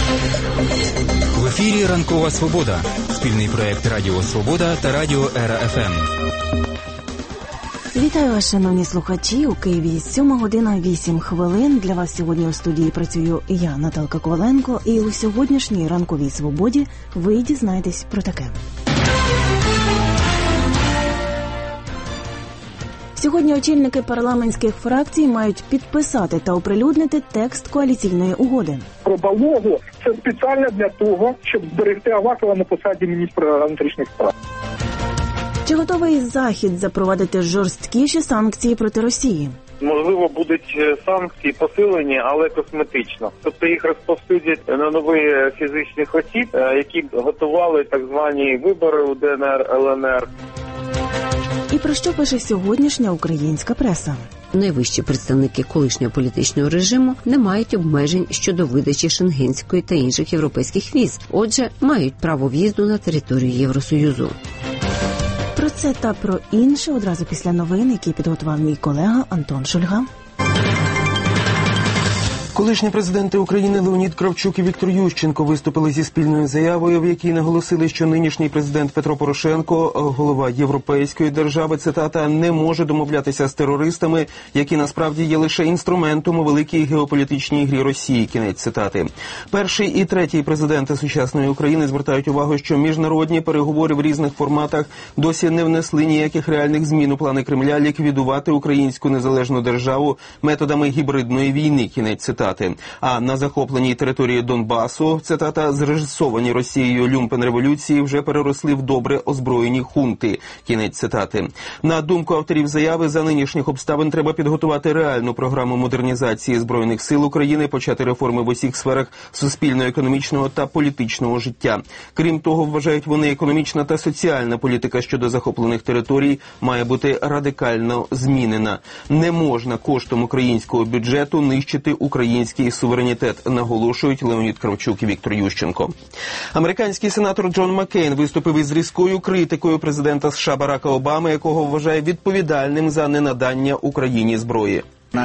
В ефірі «Ранкова Свобода» – спільний проєкт Радіо Свобода та Радіо Ера ФМ. Вітаю вас, шановні слухачі. У Києві 7:08. Для вас сьогодні у студії працюю я, Наталка Коваленко, і у сьогоднішній «Ранковій Свободі» ви дізнаєтесь про таке. Сьогодні очільники парламентських фракцій мають підписати та оприлюднити текст коаліційної угоди. Про Балогу – це спеціально для того, щоб зберегти Авакова на посаді міністра внутрішніх справ. Чи готовий Захід запровадити жорсткіші санкції проти Росії? Можливо, будуть санкції посилені, але косметично. Тобто їх розповсюдять на нових фізичних осіб, які готували так звані вибори у ДНР, ЛНР. І про що пише сьогоднішня українська преса? Найвищі представники колишнього політичного режиму не мають обмежень щодо видачі шенгенської та інших європейських віз. Отже, мають право в'їзду на територію Євросоюзу. Про це та про інше одразу після новин, які підготував мій колега Антон Шульга. Колишні президенти України Леонід Кравчук і Віктор Ющенко виступили зі спільною заявою, в якій наголосили, що нинішній президент Петро Порошенко, голова європейської держави, цитата, не може домовлятися з терористами, які насправді є лише інструментом у великій геополітичній грі Росії, кінець цитати. Перший і третій президенти сучасної України звертають увагу, що міжнародні переговори в різних форматах досі не внесли ніяких реальних змін у плани Кремля ліквідувати українську незалежну державу методами гібридної війни, кінець цитати. А на захопленій території Донбасу, цитата, зрежисовані Росією люмпен-революції вже переросли в добре озброєні хунти, кінець цитати. На думку авторів заяви, за нинішніх обставин треба підготувати реальну програму модернізації Збройних сил України, почати реформи в усіх сферах суспільно-економічного та політичного життя. Крім того, вважають вони, економічна та соціальна політика щодо захоплених територій має бути радикально змінена. Не можна коштом українського бюджету нищити український суверенітет, наголошують Леонід Кравчук і Віктор Ющенко. Американський сенатор Джон Маккейн виступив із різкою критикою президента США Барака Обами, якого вважає відповідальним за ненадання Україні зброї.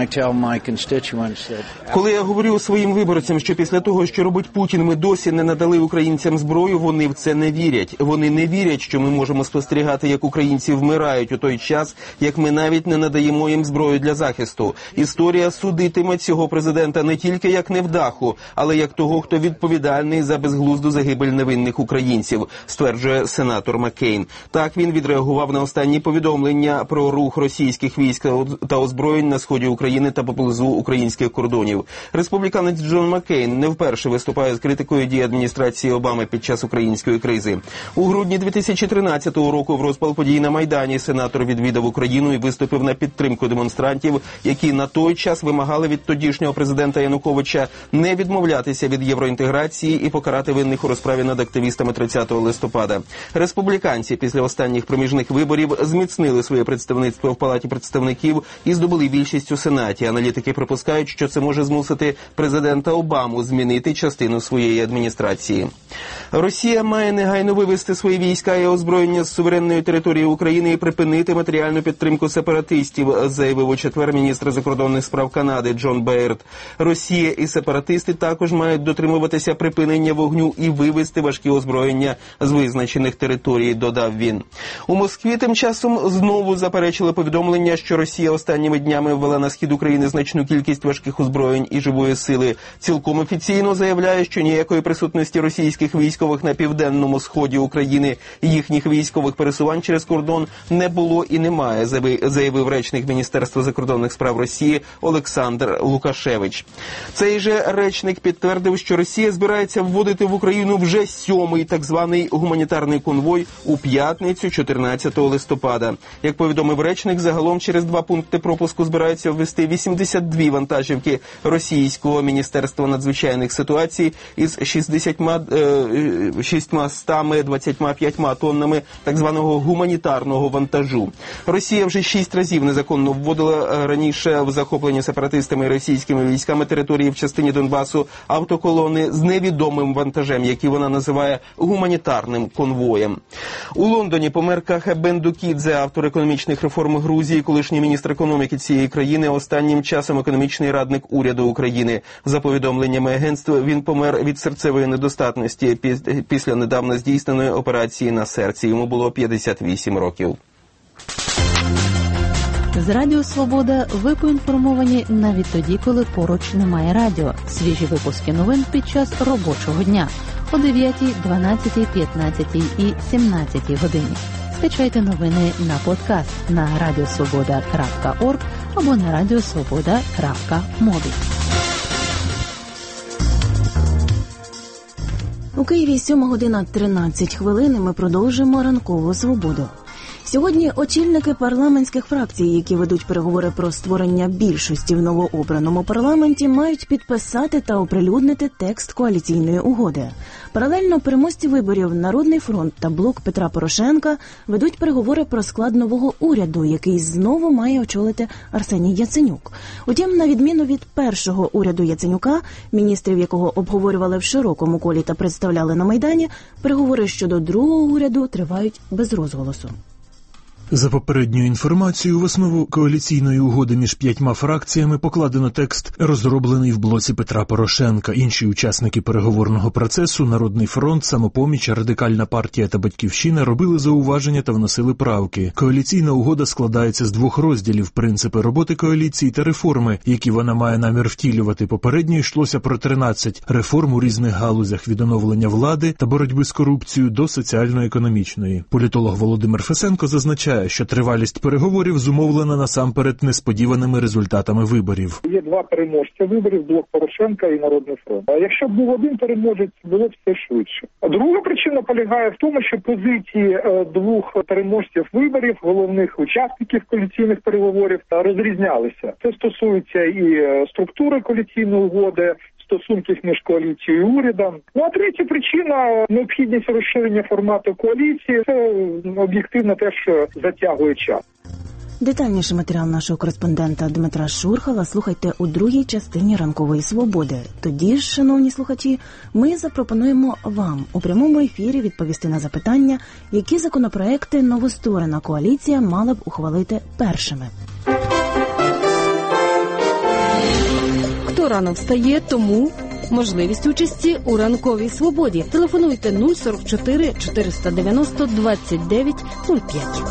Коли я говорю своїм виборцям, що після того, що робить Путін, ми досі не надали українцям зброю, вони в це не вірять. Вони не вірять, що ми можемо спостерігати, як українці вмирають у той час, як ми навіть не надаємо їм зброю для захисту. Історія судитиме цього президента не тільки як невдаху, але як того, хто відповідальний за безглузду загибель невинних українців, стверджує сенатор Маккейн. Так він відреагував на останні повідомлення про рух російських військ та озброєнь на сході України та поблизу українських кордонів. Республіканець Джон Маккейн не вперше виступає з критикою дій адміністрації Обами під час української кризи. У грудні 2013 року в розпал подій на Майдані сенатор відвідав Україну і виступив на підтримку демонстрантів, які на той час вимагали від тодішнього президента Януковича не відмовлятися від євроінтеграції і покарати винних у розправі над активістами 30 листопада. Республіканці після останніх проміжних виборів зміцнили своє представництво в Палаті представників і здобули більшість у Сенаті. Аналітики припускають, що це може змусити президента Обаму змінити частину своєї адміністрації. Росія має негайно вивести свої війська і озброєння з суверенної території України і припинити матеріальну підтримку сепаратистів, заявив у четвер міністр закордонних справ Канади Джон Бейерд. Росія і сепаратисти також мають дотримуватися припинення вогню і вивести важкі озброєння з визначених територій, додав він. У Москві тим часом знову заперечили повідомлення, що Росія останніми днями ввела на схід України значну кількість важких озброєнь і живої сили. Цілком офіційно заявляє, що ніякої присутності російських військових на південному сході України і їхніх військових пересувань через кордон не було і немає, заявив речник Міністерства закордонних справ Росії Олександр Лукашевич. Цей же речник підтвердив, що Росія збирається вводити в Україну вже 7-й так званий гуманітарний конвой у п'ятницю 14 листопада. Як повідомив речник, загалом через 2 пункти пропуску збираються ввести 82 вантажівки російського Міністерства надзвичайних ситуацій із 625 тоннами так званого гуманітарного вантажу. Росія вже 6 разів незаконно вводила раніше в захоплені сепаратистами і російськими військами території в частині Донбасу автоколони з невідомим вантажем, який вона називає гуманітарним конвоєм. У Лондоні помер Кахе Бендукідзе, автор економічних реформ Грузії, колишній міністр економіки цієї країни, останнім часом економічний радник уряду України. За повідомленнями агентства, він помер від серцевої недостатності після недавно здійсненої операції на серці. Йому було 58 років. З Радіо Свобода ви поінформовані навіть тоді, коли поруч немає радіо. Свіжі випуски новин під час робочого дня о 9, 12, 15 і 17 годині. Скачайте новини на подкаст на radiosvoboda.org або на radiosvoboda.mobi. У Києві 7 година 13 хвилин, і ми продовжимо ранкову свободу. Сьогодні очільники парламентських фракцій, які ведуть переговори про створення більшості в новообраному парламенті, мають підписати та оприлюднити текст коаліційної угоди. Паралельно переможці виборів Народний фронт та Блок Петра Порошенка ведуть переговори про склад нового уряду, який знову має очолити Арсеній Яценюк. Утім, на відміну від першого уряду Яценюка, міністрів якого обговорювали в широкому колі та представляли на Майдані, переговори щодо другого уряду тривають без розголосу. За попередньою інформацією, в основу коаліційної угоди між 5 фракціями покладено текст, розроблений в блоці Петра Порошенка. Інші учасники переговорного процесу – Народний фронт, Самопоміч, Радикальна партія та Батьківщина – робили зауваження та вносили правки. Коаліційна угода складається з 2 розділів – принципи роботи коаліції та реформи, які вона має намір втілювати. Попередньо йшлося про 13 реформ у різних галузях – від оновлення влади та боротьби з корупцією до соціально-економічної. Політолог Володимир Фесенко зазначає, що тривалість переговорів зумовлена насамперед несподіваними результатами виборів. Є 2 переможця виборів – Блок Порошенка і Народний фронт. А якщо б був один переможець, було б все швидше. А друга причина полягає в тому, що позиції 2 переможців виборів, головних учасників коаліційних переговорів, розрізнялися. Це стосується і структури коаліційної угоди, стосунків між коаліцією і урядом. Ну, а третя причина – необхідність розширення формату коаліції. Це об'єктивно теж затягує час. Детальніший матеріал нашого кореспондента Дмитра Шурхала слухайте у другій частині «Ранкової свободи». Тоді ж, шановні слухачі, ми запропонуємо вам у прямому ефірі відповісти на запитання, які законопроекти новостворена коаліція мала б ухвалити першими. Хто рано встає, тому можливість участі у «Ранковій свободі». Телефонуйте 044 490 29 05.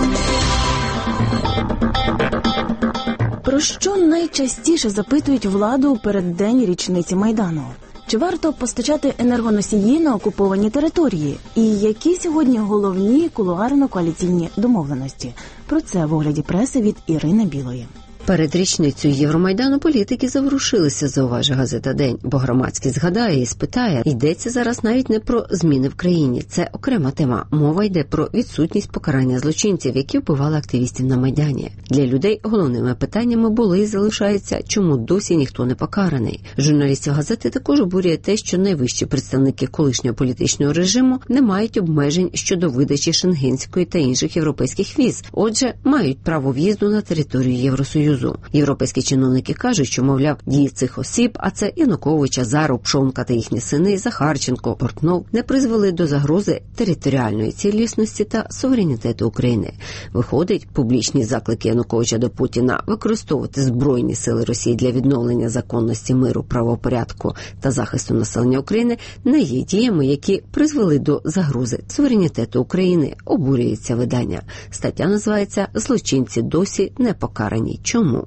Про що найчастіше запитують владу у переддень річниці Майдану? Чи варто постачати енергоносії на окуповані території? І які сьогодні головні кулуарно-коаліційні домовленості? Про це в огляді преси від Ірини Білої. Перед річницею Євромайдану політики заворушилися, зауважує газета «День», бо громадськість згадає і спитає, йдеться зараз навіть не про зміни в країні, це окрема тема. Мова йде про відсутність покарання злочинців, які вбивали активістів на Майдані. Для людей головними питаннями були і залишаються, чому досі ніхто не покараний. Журналістів газети також обурює те, що найвищі представники колишнього політичного режиму не мають обмежень щодо видачі шенгенської та інших європейських віз, отже, мають право в'їзду на територію Євросоюзу. Європейські чиновники кажуть, що, мовляв, дії цих осіб, а це Янукович, Азаров, Пшонка та їхні сини, Захарченко, Портнов, не призвели до загрози територіальної цілісності та суверенітету України. Виходить, публічні заклики Януковича до Путіна використовувати Збройні сили Росії для відновлення законності, миру, правопорядку та захисту населення України не є діями, які призвели до загрози суверенітету України, обурюється видання. Стаття називається «Злочинці досі не покарані». Чому?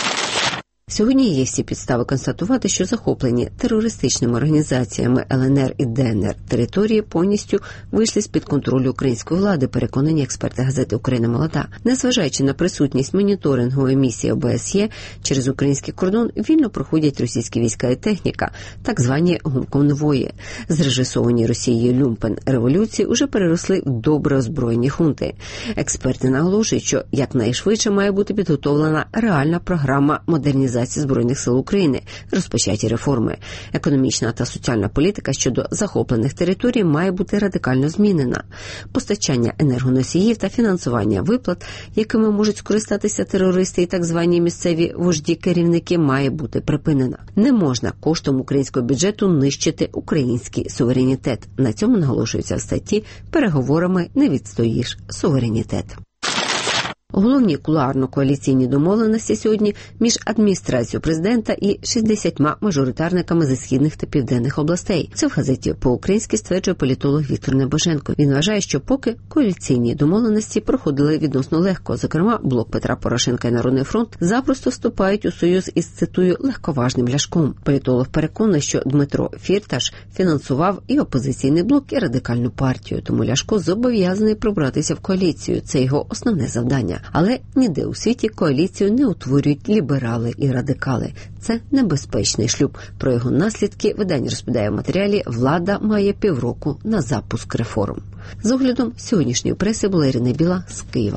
Сьогодні є всі підстави констатувати, що захоплені терористичними організаціями ЛНР і ДНР території повністю вийшли з-під контролю української влади, переконані експерти газети «Україна молода». Незважаючи на присутність моніторингової місії ОБСЄ, через український кордон вільно проходять російські війська і техніка, так звані гумконвої. Зрежисовані Росією люмпен-революції уже переросли в добре озброєні хунти. Експерти наголошують, що якнайшвидше має бути підготовлена реальна програма модернізації Збройних сил України, розпочаті реформи. Економічна та соціальна політика щодо захоплених територій має бути радикально змінена. Постачання енергоносіїв та фінансування виплат, якими можуть скористатися терористи і так звані місцеві вожді-керівники, має бути припинена. Не можна коштом українського бюджету нищити український суверенітет. На цьому наголошується в статті «Переговорами не відстоїш суверенітет». Головні кулуарно-коаліційні домовленості сьогодні між адміністрацією президента і 60 мажоритарниками зі східних та південних областей. Це в газеті по-українськи стверджує політолог Віктор Небоженко. Він вважає, що поки коаліційні домовленості проходили відносно легко. Зокрема, блок Петра Порошенка і Народний фронт запросто вступають у союз із, цитую, легковажним Ляшком. Політолог переконаний, що Дмитро Фірташ фінансував і опозиційний блок, і радикальну партію. Тому Ляшко зобов'язаний пробратися в коаліцію. Це його основне завдання. Але ніде у світі коаліцію не утворюють ліберали і радикали. Це небезпечний шлюб. Про його наслідки видання розповідає в матеріалі «Влада має півроку на запуск реформ». З оглядом сьогоднішньої преси була Ірина Біла з Києва.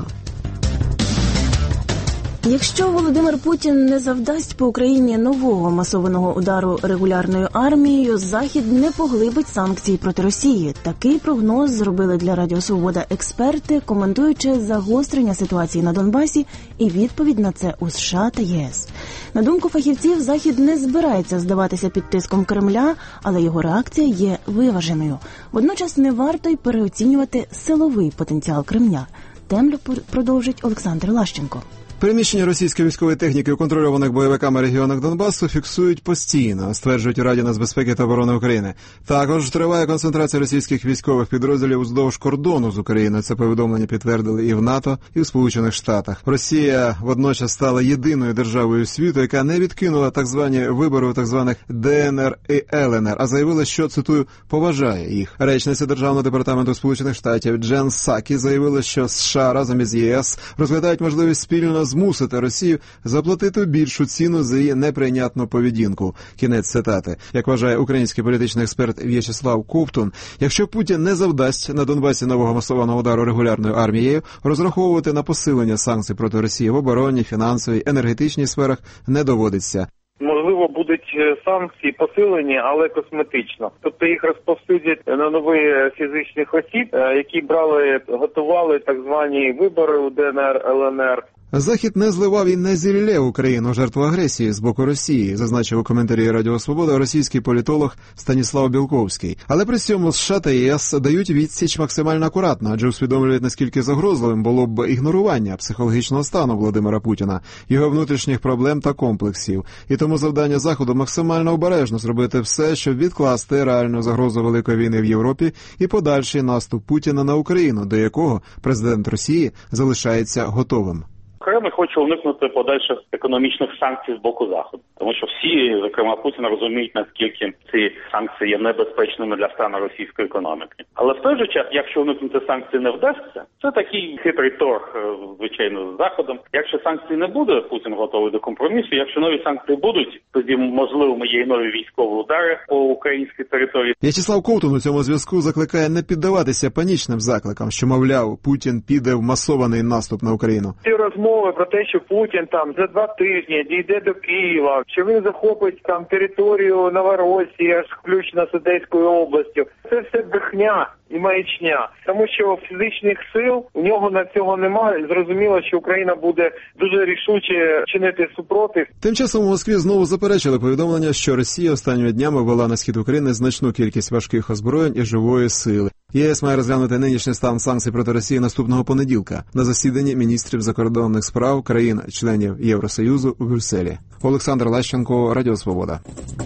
Якщо Володимир Путін не завдасть по Україні нового масованого удару регулярною армією, Захід не поглибить санкції проти Росії. Такий прогноз зробили для Радіо Свобода експерти, коментуючи загострення ситуації на Донбасі і відповідь на це у США та ЄС. На думку фахівців, Захід не збирається здаватися під тиском Кремля, але його реакція є виваженою. Водночас не варто й переоцінювати силовий потенціал Кремля. Темлю продовжить Олександр Лащенко. Переміщення російської військової техніки у контрольованих бойовиками регіонах Донбасу фіксують постійно, стверджують у Раді нацбезпеки та оборони України. Також триває концентрація російських військових підрозділів уздовж кордону з Україною. Це повідомлення підтвердили і в НАТО, і в Сполучених Штатах. Росія водночас стала єдиною державою світу, яка не відкинула так звані вибори у так званих ДНР і ЛНР, а заявила, що, цитую, поважає їх. Речниця Державного департаменту Сполучених Штатів Джен Псакі заявила, що США разом із ЄС розглядають можливість спільно змусити Росію заплатити більшу ціну за її неприйнятну поведінку. Кінець цитати. Як вважає український політичний експерт В'ячеслав Ковтун, якщо Путін не завдасть на Донбасі нового масованого удару регулярною армією, розраховувати на посилення санкцій проти Росії в оборонній, фінансовій, енергетичній сферах не доводиться. Можливо, будуть санкції посилені, але косметично. Тобто їх розповсюдять на нові фізичних осіб, які готували так звані вибори у ДНР, ЛНР. Захід не зливав і не зілля Україну жертву агресії з боку Росії, зазначив у коментарі Радіо Свобода російський політолог Станіслав Білковський. Але при цьому США та ЄС дають відсіч максимально акуратно, адже усвідомлюють, наскільки загрозливим було б ігнорування психологічного стану Володимира Путіна, його внутрішніх проблем та комплексів. І тому завдання Заходу максимально обережно зробити все, щоб відкласти реальну загрозу великої війни в Європі і подальший наступ Путіна на Україну, до якого президент Росії залишається готовим. Кремль хоче уникнути подальших економічних санкцій з боку Заходу. Тому що всі, зокрема Путін, розуміють, наскільки ці санкції є небезпечними для стану російської економіки. Але в той же час, якщо уникнути санкцій не вдасться, це такий хитрий торг, звичайно, з Заходом. Якщо санкцій не буде, Путін готовий до компромісу. Якщо нові санкції будуть, тоді, можливо, є і нові військові удари по українській території. В'ячеслав Ковтун у цьому зв'язку закликає не піддаватися панічним закликам, що, мовляв, Путін піде в масований наступ на Україну. Ці розмови про те, що Путін там за 2 тижні дійде до Києва, що він захопить там територію Новоросії, аж включно з Одеською областю. Це все брехня і маячня. Тому що фізичних сил у нього на цього немає. Зрозуміло, що Україна буде дуже рішуче чинити супротив. Тим часом у Москві знову заперечили повідомлення, що Росія останніми днями ввела на схід України значну кількість важких озброєнь і живої сили. ЄС має розглянути нинішній стан санкцій проти Росії наступного понеділка на засіданні міністрів закордонних справ країн-членів Євросоюзу у Брюсселі. Олександр Лащенко, Радіо Свобода.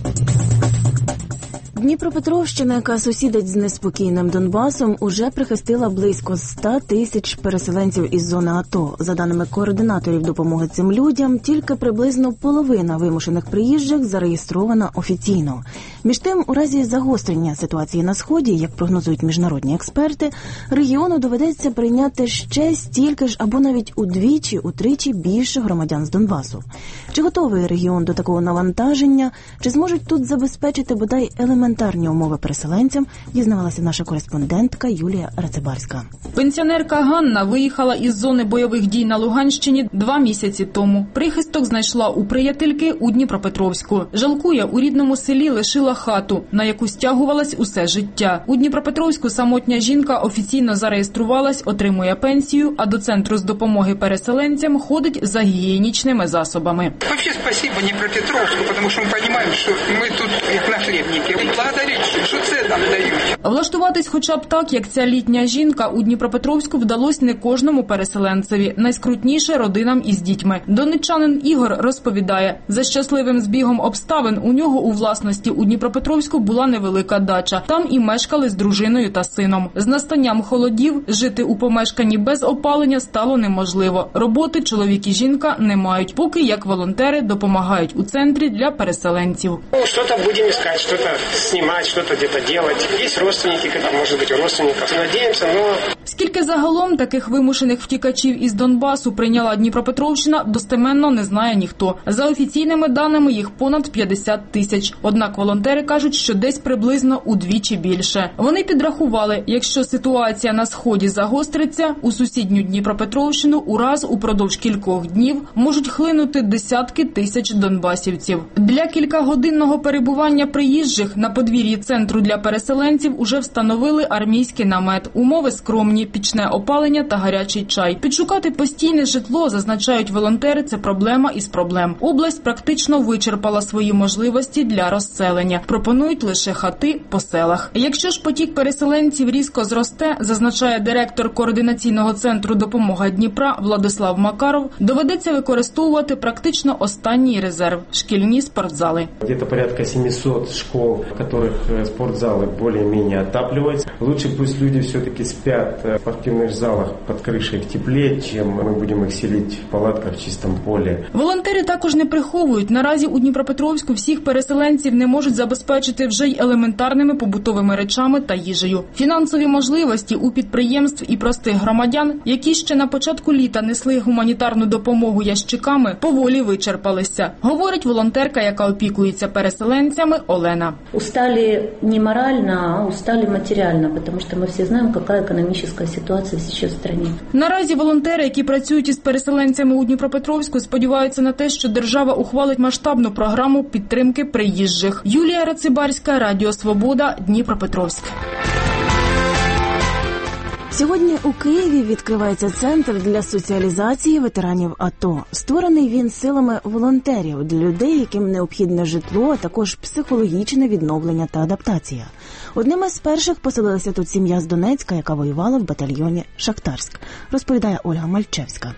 Дніпропетровщина, яка сусідить з неспокійним Донбасом, уже прихистила близько 100 тисяч переселенців із зони АТО. За даними координаторів допомоги цим людям, тільки приблизно половина вимушених приїжджих зареєстрована офіційно. Між тим, у разі загострення ситуації на Сході, як прогнозують міжнародні експерти, регіону доведеться прийняти ще стільки ж або навіть удвічі-утричі більше громадян з Донбасу. Чи готовий регіон до такого навантаження? Чи зможуть тут забезпечити бодай елементарні умови переселенцям, дізнавалася наша кореспондентка Юлія Рацебарська. Пенсіонерка Ганна виїхала із зони бойових дій на Луганщині 2 місяці тому. Прихисток знайшла у приятельки у Дніпропетровську. Жалкує, у рідному селі лишила хату, на яку стягувалась усе життя. У Дніпропетровську самотня жінка офіційно зареєструвалась, отримує пенсію, а до центру з допомоги переселенцям ходить за гігієнічними засобами. Вообще спасибо Дніпропетровську, тому що ми розуміємо, що ми тут як наслідники. Благодаріть, що це нам дають. Влаштуватись хоча б так, як ця літня жінка, у Дніпропетровську вдалося не кожному переселенцеві. Найскрутніше – родинам із дітьми. Донеччанин Ігор розповідає, за щасливим збігом обставин у нього у власності у Дніпропетровську була невелика дача. Там і мешкали з дружиною та сином. З настанням холодів жити у помешканні без опалення стало неможливо. Роботи чоловік і жінка не мають, поки як волонтери допомагають у центрі для переселенців. Что-то будем искать, что-то снимать, что-то где-то делать. Есть родственники, может быть, у родственников. Надеемся, но... Скільки загалом таких вимушених втікачів із Донбасу прийняла Дніпропетровщина, достеменно не знає ніхто. За офіційними даними, їх понад 50 тисяч. Однак волонтери кажуть, що десь приблизно удвічі більше. Вони підрахували, якщо ситуація на Сході загостриться, у сусідню Дніпропетровщину ураз упродовж кількох днів можуть хлинути десятки тисяч донбасівців. Для кількагодинного перебування приїжджих на подвір'ї центру для переселенців уже встановили армійський намет. Умови скромні, пічне опалення та гарячий чай. Підшукати постійне житло, зазначають волонтери, це проблема із проблем. Область практично вичерпала свої можливості для розселення. Пропонують лише хати по селах. Якщо ж потік переселенців різко зросте, зазначає директор координаційного центру «Допомога Дніпра» Владислав Макаров, доведеться використовувати практично останній резерв – шкільні спортзали. Где-то порядка 700 школ, в которых спортзалы более-менее отапливаются. Лучше пусть люди все-таки спят в спортивных залах под крышей в тепле, чем мы будем их селить в палатках в чистом поле. Волонтери також не приховують. Наразі у Дніпропетровську всіх переселенців не можуть забезпечити вже й елементарними побутовими речами та їжею. Фінансові можливості у підприємств і простих громадян, які ще на початку літа несли гуманітарну допомогу ящиками, поволі вичерпалися, говорить волонтерка, яка опікується переселенцями, Олена. Устали не морально, а устали материально, потому что мы все знаем, какая экономическая ситуация сейчас в стране. Наразі волонтери, які працюють із переселенцями у Дніпропетровську, сподіваються на те, що держава ухвалить масштабну програму підтримки приїжджих. Юлія Рацибарська, Радіо Свобода, Дніпропетровськ. Сьогодні у Києві відкривається центр для соціалізації ветеранів АТО. Створений він силами волонтерів для людей, яким необхідне житло, а також психологічне відновлення та адаптація. Одним із перших поселилася тут сім'я з Донецька, яка воювала в батальйоні «Шахтарськ», розповідає Ольга Мальчевська.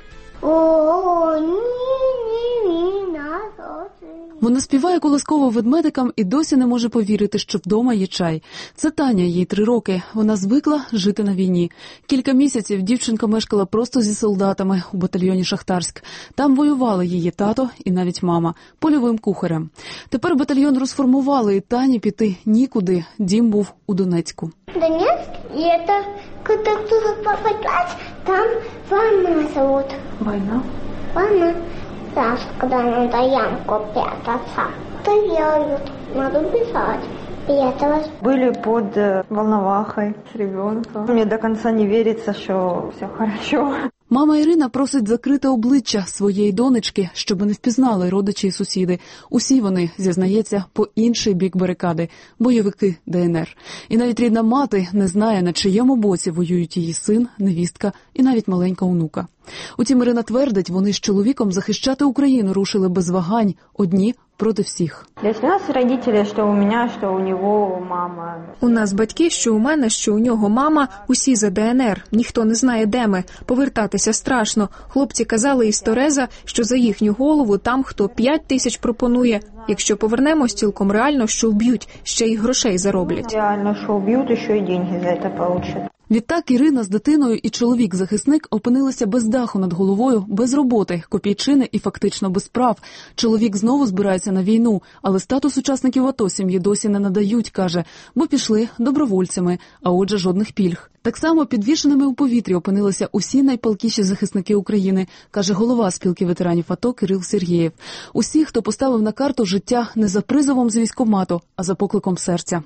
Вона співає колисково ведмедикам і досі не може повірити, що вдома є чай. Це Таня, їй 3 роки. Вона звикла жити на війні. Кілька місяців дівчинка мешкала просто зі солдатами у батальйоні «Шахтарськ». Там воювали її тато і навіть мама польовим кухарем. Тепер батальйон розформували, і Тані піти нікуди. Дім був у Донецьку. Донецк, и это, когда кто-то попадает, там война зовут. Война? Война. Знаешь, когда надо ямку прятаться. Стреляют, надо бежать. Были под Волновахой с ребенком. Мне до конца не верится, что все хорошо. Мама Ірина просить закрити обличчя своєї донечки, щоб не впізнали родичі і сусіди. Усі вони, зізнається, по інший бік барикади – бойовики ДНР. І навіть рідна мати не знає, на чиєму боці воюють її син, невістка і навіть маленька онука. Утім, Ірина твердить, вони з чоловіком захищати Україну рушили без вагань, одні проти всіх. У нас родители, що у мене, що у нього мама. У нас батьки, що у мене, що у нього мама, усі за ДНР. Ніхто не знає, де ми. Повертатися страшно. Хлопці казали із Тореза, що за їхню голову там хто 5 тисяч пропонує. Якщо повернемось, цілком реально, що вб'ють, ще й грошей зароблять. Реально, що вб'ють, ще й деньги за це получать. Відтак Ірина з дитиною і чоловік-захисник опинилися без даху над головою, без роботи, копійчини і фактично без прав. Чоловік знову збирається на війну, але статус учасників АТО сім'ї досі не надають, каже, бо пішли добровольцями, а отже жодних пільг. Так само підвішеними у повітрі опинилися усі найпалкіші захисники України, каже голова спілки ветеранів АТО Кирил Сергєєв. Усі, хто поставив на карту життя не за призовом з військкомату, а за покликом серця.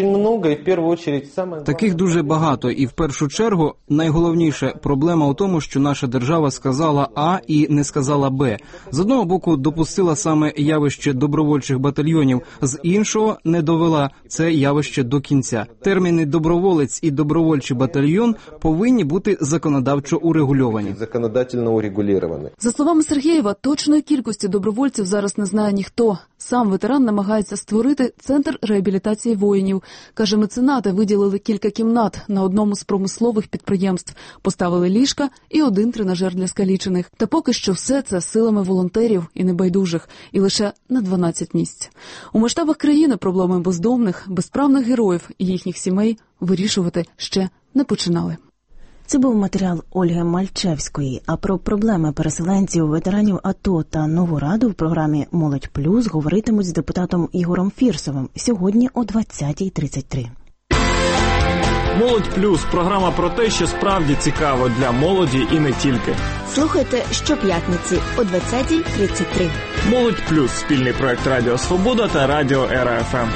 Таких дуже багато, і в першу чергу найголовніша проблема у тому, що наша держава сказала А і не сказала Б. З одного боку допустила саме явище добровольчих батальйонів, з іншого не довела це явище до кінця. Терміни «доброволець» і «добровольчий батальйон» повинні бути законодавчо урегульовані. За словами Сергєєва, точної кількості добровольців зараз не знає ніхто. Сам ветеран намагається створити центр реабілітації воїнів. Каже, меценати виділили кілька кімнат на одному з промислових підприємств, поставили ліжка і один тренажер для скалічених. Та поки що все це силами волонтерів і небайдужих, і лише на 12 місць. У масштабах країни проблеми бездомних, безправних героїв і їхніх сімей вирішувати ще не починали. Це був матеріал Ольги Мальчевської. А про проблеми переселенців, ветеранів АТО та Нову Раду в програмі «Молодь Плюс» говоритимуть з депутатом Ігорем Фірсовим сьогодні о 20:33. «Молодь Плюс» – програма про те, що справді цікаво для молоді і не тільки. Слухайте щоп'ятниці о 20:33. «Молодь Плюс» – спільний проект Радіо Свобода та Радіо Ера ФМ.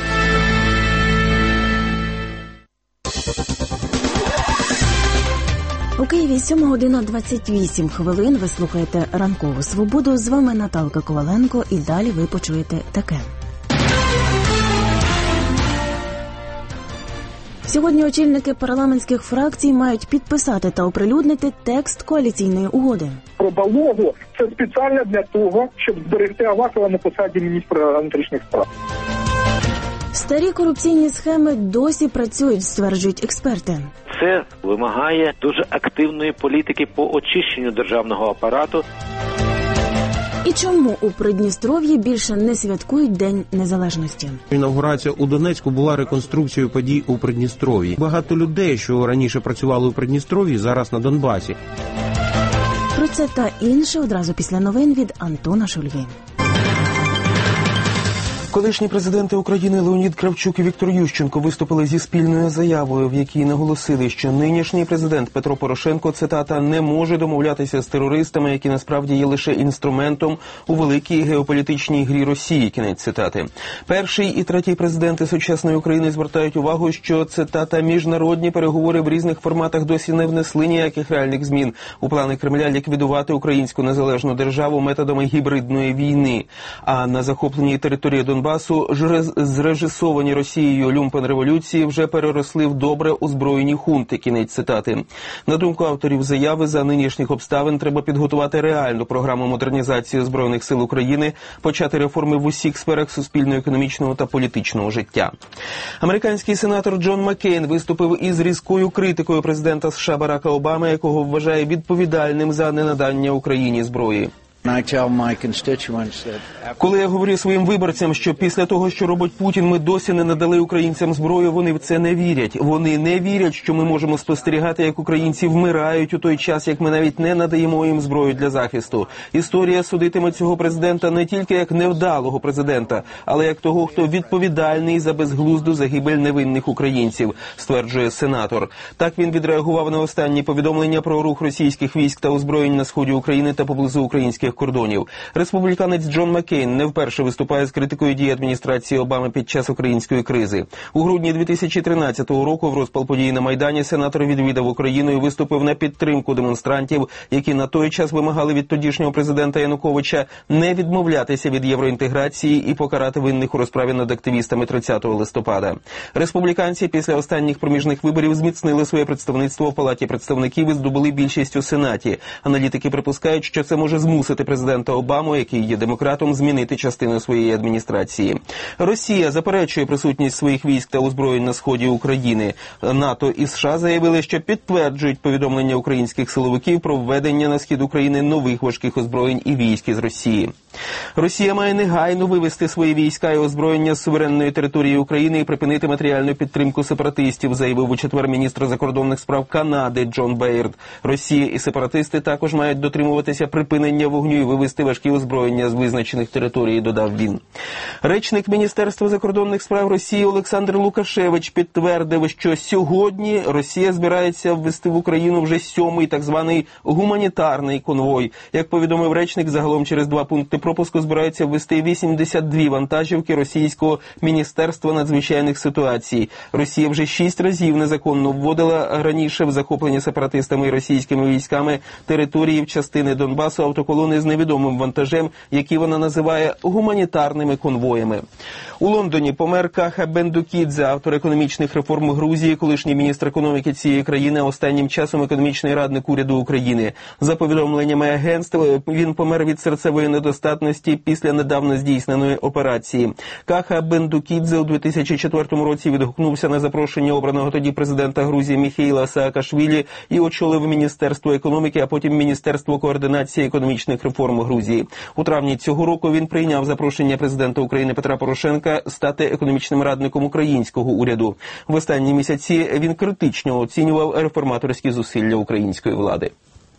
У Києві 7:28. Ви слухаєте «Ранкову свободу». З вами Наталка Коваленко, і далі ви почуєте таке. Сьогодні очільники парламентських фракцій мають підписати та оприлюднити текст коаліційної угоди. Про Балогу це спеціально для того, щоб зберегти Авакова на посаді міністра внутрішніх справ. Старі корупційні схеми досі працюють, стверджують експерти. Це вимагає дуже активної політики по очищенню державного апарату. І чому у Придністров'ї більше не святкують День Незалежності? Інавгурація у Донецьку була реконструкцією подій у Придністров'ї. Багато людей, що раніше працювали у Придністров'ї, зараз на Донбасі. Про це та інше одразу після новин від Антона Шульги. Колишні президенти України Леонід Кравчук і Віктор Ющенко виступили зі спільною заявою, в якій наголосили, що нинішній президент Петро Порошенко, цитата, не може домовлятися з терористами, які насправді є лише інструментом у великій геополітичній грі Росії, кінець цитати. Перший і третій президенти сучасної України звертають увагу, що, цитата, міжнародні переговори в різних форматах досі не внесли ніяких реальних змін у плани Кремля ліквідувати українську незалежну державу методами гібридної війни, а на захопленій території Донбасу зрежисовані Росією люмпен-революції вже переросли в добре озброєні хунти, кінець цитати. На думку авторів заяви, за нинішніх обставин треба підготувати реальну програму модернізації Збройних сил України, почати реформи в усіх сферах суспільно-економічного та політичного життя. Американський сенатор Джон Маккейн виступив із різкою критикою президента США Барака Обами, якого вважає відповідальним за ненадання Україні зброї. Коли я говорю своїм виборцям, що після того, що робить Путін, ми досі не надали українцям зброю, вони в це не вірять. Вони не вірять, що ми можемо спостерігати, як українці вмирають у той час, як ми навіть не надаємо їм зброю для захисту. Історія судитиме цього президента не тільки як невдалого президента, але як того, хто відповідальний за безглузду загибель невинних українців, стверджує сенатор. Так він відреагував на останні повідомлення про рух російських військ та озброєнь на сході України та поблизу українських кордонів. Республіканець Джон Маккейн не вперше виступає з критикою дій адміністрації Обами під час української кризи. У грудні 2013 року в розпал подій на Майдані сенатор відвідав Україну і виступив на підтримку демонстрантів, які на той час вимагали від тодішнього президента Януковича не відмовлятися від євроінтеграції і покарати винних у розправі над активістами 30 листопада. Республіканці після останніх проміжних виборів зміцнили своє представництво в Палаті представників і здобули більшість у Сенаті. Аналітики припускають, що це може змусити президента Обаму, який є демократом, змінити частину своєї адміністрації. Росія заперечує присутність своїх військ та озброєнь на сході України. НАТО і США заявили, що підтверджують повідомлення українських силовиків про введення на схід України нових важких озброєнь і військ із Росії. Росія має негайно вивести свої війська і озброєння з суверенної території України і припинити матеріальну підтримку сепаратистів, заявив у четвер міністр закордонних справ Канади Джон Бейрд. Росія і сепаратисти також мають дотримуватися припинення вогню і вивести важкі озброєння з визначених територій, додав він. Речник Міністерства закордонних справ Росії Олександр Лукашевич підтвердив, що сьогодні Росія збирається ввести в Україну вже 7-й так званий гуманітарний конвой. Як повідомив речник, загалом через 2 пункти пропуску збираються ввести 82 вантажівки російського Міністерства надзвичайних ситуацій. Росія вже 6 разів незаконно вводила раніше в захоплені сепаратистами і російськими військами території в частини Донбасу автоколони з невідомим вантажем, які вона називає гуманітарними конвоями. У Лондоні помер Каха Бендукідзе, автор економічних реформ Грузії, колишній міністр економіки цієї країни, останнім часом економічний радник уряду України. За повідомленнями агентства, він помер від серцевої недостатності боєздатності після недавно здійсненої операції. Каха Бендукідзе у 2004 році відгукнувся на запрошення обраного тоді президента Грузії Міхеїла Саакашвілі і очолив Міністерство економіки, а потім Міністерство координації економічних реформ Грузії. У травні цього року він прийняв запрошення президента України Петра Порошенка стати економічним радником українського уряду. В останні місяці він критично оцінював реформаторські зусилля української влади.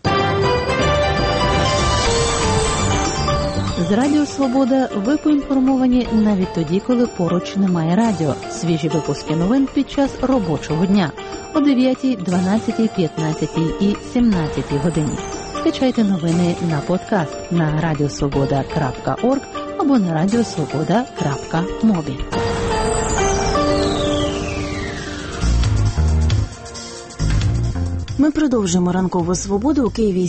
З Радіо Свобода ви поінформовані навіть тоді, коли поруч немає радіо. Свіжі випуски новин під час робочого дня о 9, 12, 15 і 17 годині. Скачайте новини на подкаст на radiosvoboda.org або на radiosvoboda.mobi. Ми продовжимо ранкову свободу у Києві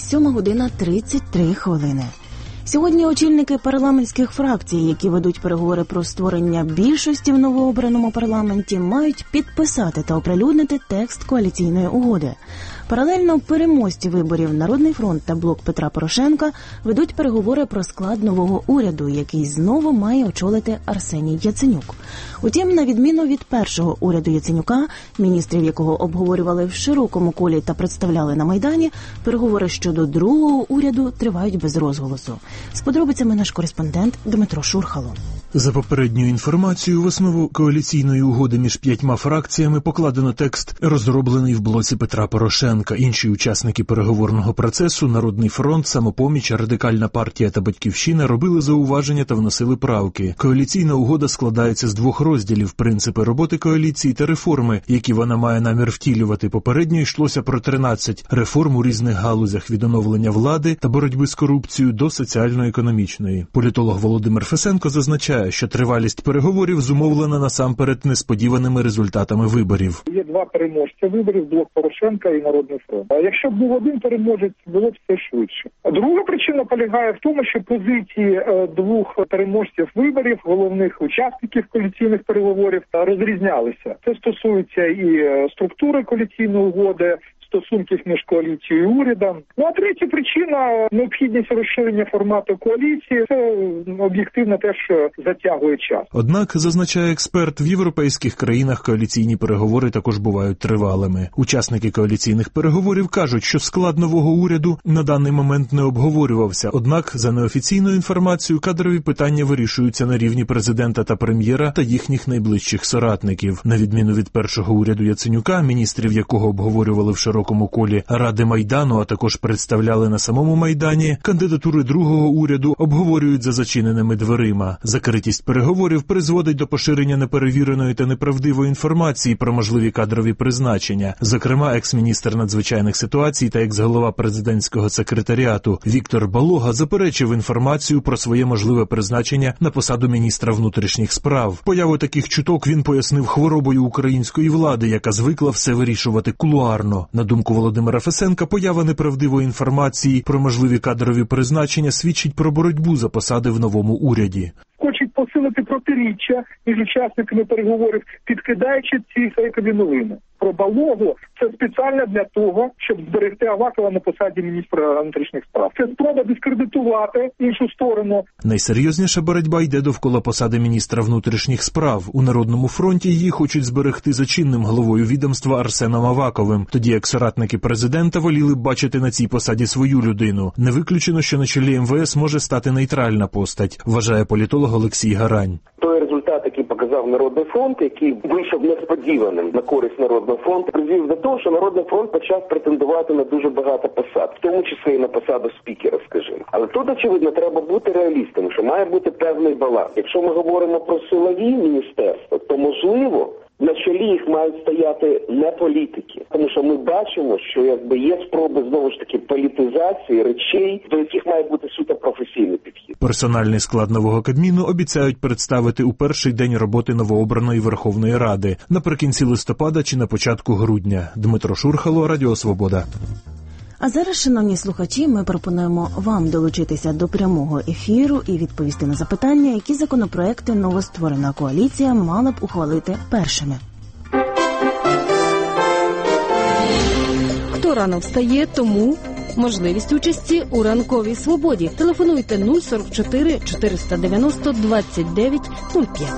7:33. Сьогодні очільники парламентських фракцій, які ведуть переговори про створення більшості в новообраному парламенті, мають підписати та оприлюднити текст коаліційної угоди. Паралельно переможці виборів Народний фронт та Блок Петра Порошенка ведуть переговори про склад нового уряду, який знову має очолити Арсеній Яценюк. Утім, на відміну від першого уряду Яценюка, міністрів якого обговорювали в широкому колі та представляли на Майдані, переговори щодо другого уряду тривають без розголосу. З подробицями наш кореспондент Дмитро Шурхало. За попередньою інформацією, в основу коаліційної угоди між 5 фракціями покладено текст, розроблений в блоці Петра Порошенка. Інші учасники переговорного процесу – Народний фронт, Самопоміч, Радикальна партія та Батьківщина – робили зауваження та вносили правки. Коаліційна угода складається з 2 розділів – принципи роботи коаліції та реформи, які вона має намір втілювати. Попередньо йшлося про 13 реформ у різних галузях – від оновлення влади та боротьби з корупцією до соціально-економічної. Політолог Володимир Фесенко зазначає, що тривалість переговорів зумовлена насамперед несподіваними результатами виборів. Є 2 переможця виборів – Блок Порошенка і Народний фронт. А якщо б був один переможець, було б все швидше. Друга причина полягає в тому, що позиції 2 переможців виборів, головних учасників коаліційних переговорів, розрізнялися. Це стосується і структури коаліційної угоди, стосунків між коаліцією і урядом. Ну, а третя причина – необхідність розширення формату коаліції. Це об'єктивно теж затягує час. Однак, зазначає експерт, в європейських країнах коаліційні переговори також бувають тривалими. Учасники коаліційних переговорів кажуть, що склад нового уряду на даний момент не обговорювався. Однак, за неофіційною інформацією, кадрові питання вирішуються на рівні президента та прем'єра та їхніх найближчих соратників. На відміну від першого уряду Яценюка, міністрів якого обговорювали в широкому колі Ради Майдану, а також представляли на самому Майдані, кандидатури другого уряду обговорюють за зачиненими дверима. Закритість переговорів призводить до поширення неперевіреної та неправдивої інформації про можливі кадрові призначення. Зокрема, екс-міністр надзвичайних ситуацій та екс-голова президентського секретаріату Віктор Балога заперечив інформацію про своє можливе призначення на посаду міністра внутрішніх справ. Появу таких чуток він пояснив хворобою української влади, яка звикла все вирішувати кулуарно. На думку Володимира Фесенка, поява неправдивої інформації про можливі кадрові призначення свідчить про боротьбу за посади в новому уряді. Хочуть посилити протиріччя між учасниками переговорів, підкидаючи ці фейкові новини. Про Балогу це спеціально для того, щоб зберегти Авакова на посаді міністра внутрішніх справ. Це спроба дискредитувати іншу сторону. Найсерйозніша боротьба йде довкола посади міністра внутрішніх справ. У Народному фронті її хочуть зберегти за чинним головою відомства Арсеном Аваковим. Тоді як соратники президента воліли б бачити на цій посаді свою людину. Не виключено, що на чолі МВС може стати нейтральна постать, вважає політолог Олексій Гарань. Той результат, який показав Народний фронт, який вийшов несподіваним на користь Народного фронту, призвів до того, що Народний фронт почав претендувати на дуже багато посад, в тому числі і на посаду спікера, скажімо. Але тут, очевидно, треба бути реалістом, що має бути певний баланс. Якщо ми говоримо про силові міністерства, то можливо на чолі їх мають стояти не політики. Тому що ми бачимо, що є спроби, знову ж таки, політизації речей, до яких має бути суто професійний підхід. Персональний склад нового Кабміну обіцяють представити у перший день роботи новообраної Верховної Ради, наприкінці листопада чи на початку грудня. Дмитро Шурхало, Радіо Свобода. А зараз, шановні слухачі, ми пропонуємо вам долучитися до прямого ефіру і відповісти на запитання, які законопроекти новостворена коаліція мала б ухвалити першими. Хто рано встає, тому Можливість участі у ранковій свободі. Телефонуйте 044 490 29 05.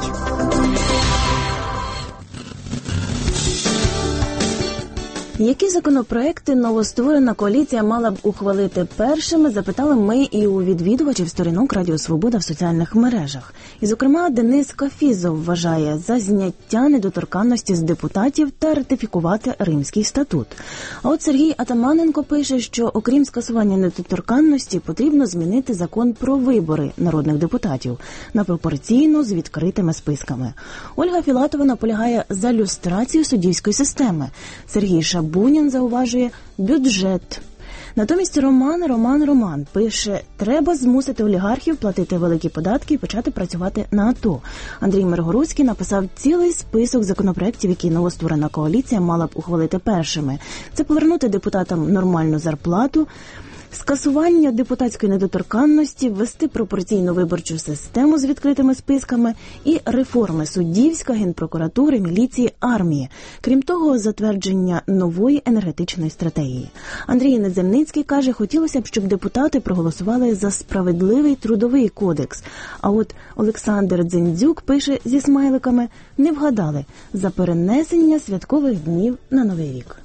Які законопроекти новостворена коаліція мала б ухвалити першими, запитали ми і у відвідувачів сторінок Радіо Свобода в соціальних мережах. І, зокрема, Денис Кафізов вважає за зняття недоторканності з депутатів та ратифікувати Римський статут. А от Сергій Атаманенко пише, що окрім скасування недоторканності потрібно змінити закон про вибори народних депутатів на пропорційну з відкритими списками. Ольга Філатова наполягає за люстрацію суддівської системи. Сергій Бунін зауважує бюджет. Натомість Роман пише, треба змусити олігархів платити великі податки і почати працювати на АТО. Андрій Миргородський написав цілий список законопроєктів, які новостворена коаліція мала б ухвалити першими. Це повернути депутатам нормальну зарплату, скасування депутатської недоторканності, ввести пропорційну виборчу систему з відкритими списками і реформи суддівська, генпрокуратури, міліції, армії. Крім того, затвердження нової енергетичної стратегії. Андрій Недземницький каже, хотілося б, щоб депутати проголосували за справедливий трудовий кодекс. А от Олександр Дзендзюк пише зі смайликами, не вгадали, за перенесення святкових днів на Новий рік.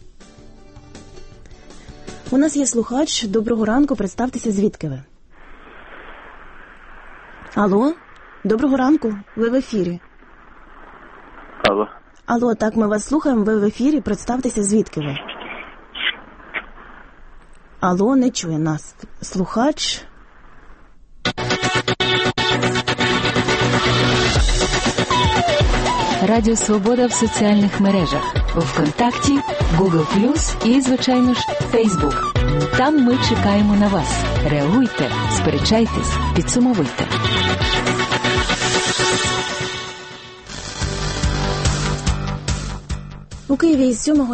У нас є слухач. Доброго ранку. Представтеся, звідки ви? Алло? Доброго ранку. Ви в ефірі. Алло. Алло, так, ми вас слухаємо. Ви в ефірі. Представтеся, звідки ви? Алло, не чує нас. Слухач. Радіо Свобода в соціальних мережах. ВКонтакті, Google+, і, звичайно ж, Фейсбук. Там ми чекаємо на вас. Реагуйте, сперечайтесь, підсумовуйте. У Києві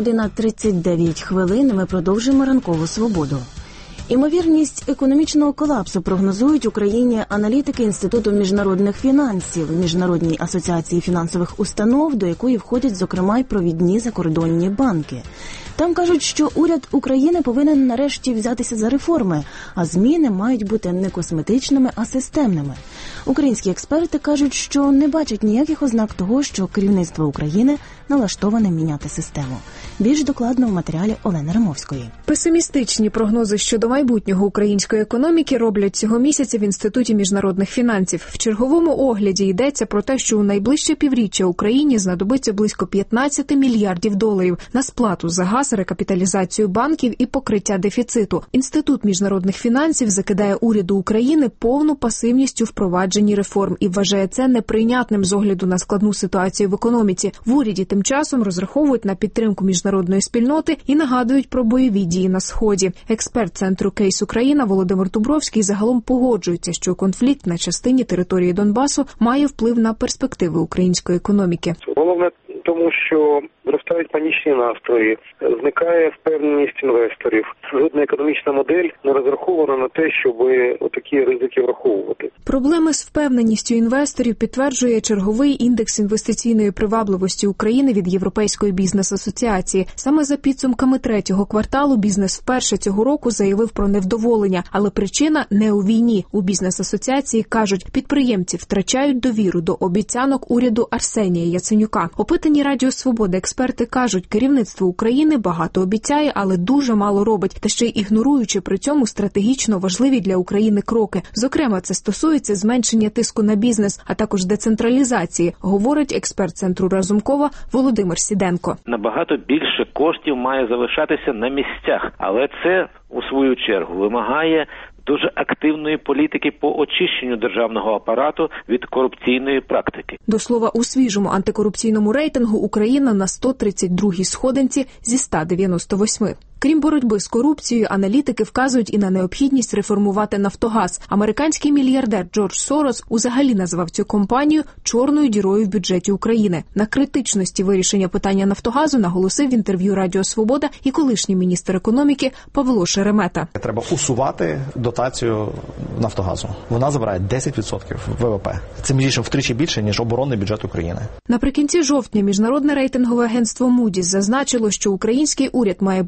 7:39. Ми продовжуємо ранкову свободу. Імовірність економічного колапсу прогнозують Україні аналітики Інституту міжнародних фінансів, Міжнародній асоціації фінансових установ, до якої входять, зокрема, й провідні закордонні банки. Там кажуть, що уряд України повинен нарешті взятися за реформи, а зміни мають бути не косметичними, а системними. Українські експерти кажуть, що не бачать ніяких ознак того, що керівництво України налаштоване міняти систему. Більш докладно в матеріалі Олени Римовської. Песимістичні прогнози щодо майбутнього української економіки роблять цього місяця в Інституті міжнародних фінансів. В черговому огляді йдеться про те, що у найближче півріччя Україні знадобиться близько 15 мільярдів доларів на сплату за газ, рекапіталізацію банків і покриття дефіциту. Інститут міжнародних фінансів закидає уряду України повну пасивність у впровадженні реформ і вважає це неприйнятним з огляду на складну ситуацію в економіці. В уряді тим часом розраховують на підтримку міжнародної спільноти і нагадують про бойові дії на Сході. Експерт Центру Кейс Україна Володимир Дубровський загалом погоджується, що конфлікт на частині території Донбасу має вплив на перспективи української економіки. Головне тому, що зростають панічні настрої, зникає впевненість інвесторів. Жодна економічна модель не розрахована на те, щоб такі ризики враховувати. Проблеми з впевненістю інвесторів підтверджує черговий індекс інвестиційної привабливості України від Європейської бізнес-асоціації. Саме за підсумками третього кварталу бізнес вперше цього року заявив про невдоволення, але причина не у війні. У бізнес-асоціації кажуть, підприємці втрачають довіру до обіцянок уряду Арсенія Яценюка. Опитані Радіо Свобода експерти кажуть, керівництво України багато обіцяє, але дуже мало робить, та ще й ігноруючи при цьому стратегічно важливі для України кроки. Зокрема, це стосується зменшення тиску на бізнес, а також децентралізації, говорить експерт Центру Разумкова Володимир Сіденко. Набагато більше коштів має залишатися на місцях, але це, у свою чергу, вимагає дуже активної політики по очищенню державного апарату від корупційної практики. До слова, у свіжому антикорупційному рейтингу Україна на 132-й сходинці зі 198. Крім боротьби з корупцією, аналітики вказують і на необхідність реформувати «Нафтогаз». Американський мільярдер Джордж Сорос взагалі назвав цю компанію «чорною дірою в бюджеті України». На критичності вирішення питання «Нафтогазу» наголосив в інтерв'ю Радіо Свобода і колишній міністр економіки Павло Шеремета. Треба усувати дотацію «Нафтогазу». Вона забирає 10% ВВП. Це, між іншим, втричі більше, ніж оборонний бюджет України. Наприкінці жовтня міжнародне рейтингове агентство Moody's зазначило, що український уряд має бути готовий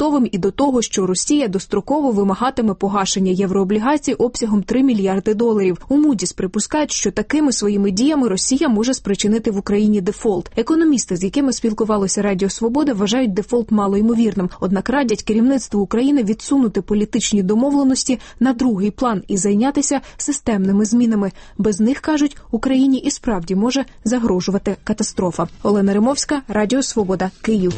готовим і до того, що Росія достроково вимагатиме погашення єврооблігацій обсягом $3 мільярди. У Moody's припускають, що такими своїми діями Росія може спричинити в Україні дефолт. Економісти, з якими спілкувалося Радіо Свобода, вважають дефолт малоймовірним, однак радять керівництву України відсунути політичні домовленості на другий план і зайнятися системними змінами. Без них, кажуть, Україні і справді може загрожувати катастрофа. Олена Римовська, Радіо Свобода, Київ.